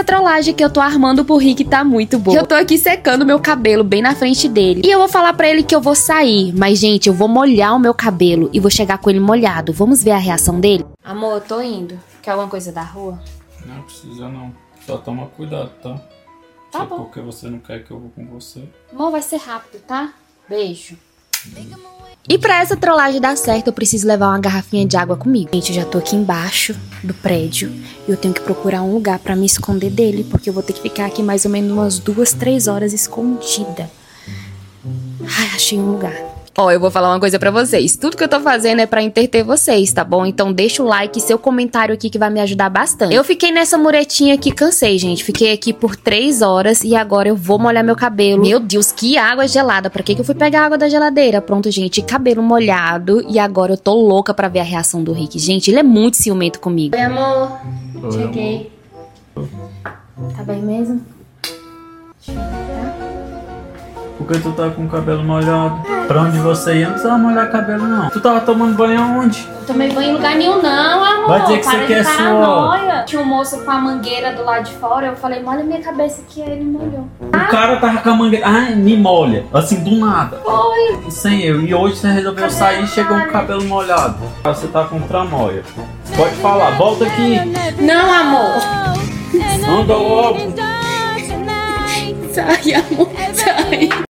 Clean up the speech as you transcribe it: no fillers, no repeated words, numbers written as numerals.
essa trollagem que eu tô armando pro Rick tá muito boa. Eu tô aqui secando meu cabelo bem na frente dele. E eu vou falar pra ele que eu vou sair. Mas, gente, eu vou molhar o meu cabelo e vou chegar com ele molhado. Vamos ver a reação dele? Amor, eu tô indo. Quer alguma coisa da rua? Não precisa não. Só toma cuidado, tá? Tá bom. Porque você não quer que eu vou com você. Amor, vai ser rápido, tá? Beijo. E pra essa trollagem dar certo, eu preciso levar uma garrafinha de água comigo. Gente, eu já tô aqui embaixo do prédio e eu tenho que procurar um lugar pra me esconder dele, porque eu vou ter que ficar aqui mais ou menos umas 2, 3 horas escondida. Ai, achei um lugar. Ó, eu vou falar uma coisa pra vocês. Tudo que eu tô fazendo é pra entreter vocês, tá bom? Então deixa o like e seu comentário aqui que vai me ajudar bastante. Eu fiquei nessa muretinha aqui, cansei, gente. Fiquei aqui por 3 horas e agora eu vou molhar meu cabelo. Meu Deus, que água gelada. Pra que eu fui pegar água da geladeira? Pronto, gente, cabelo molhado. E agora eu tô louca pra ver a reação do Rick. Gente, ele é muito ciumento comigo. Oi, amor. Oi, Cheguei. amor. Tá bem mesmo? Por que tu tá com o cabelo molhado? Pra onde você ia? Não precisava molhar cabelo, não. Tu tava tomando banho aonde? Não tomei banho em lugar nenhum, não, amor. Vai dizer que Para você de quer paranoia. Tinha um moço com a mangueira do lado de fora. Eu falei, molha minha cabeça aqui. Aí ele molhou. O cara tava com a mangueira. Ai, me molha. Assim, do nada. Oi. Sem eu. E hoje você resolveu sair e chegou com o cabelo molhado. Você tá com tramóia. Pode falar. Volta aqui. Não, amor. Anda logo. Sai, amor. Sai.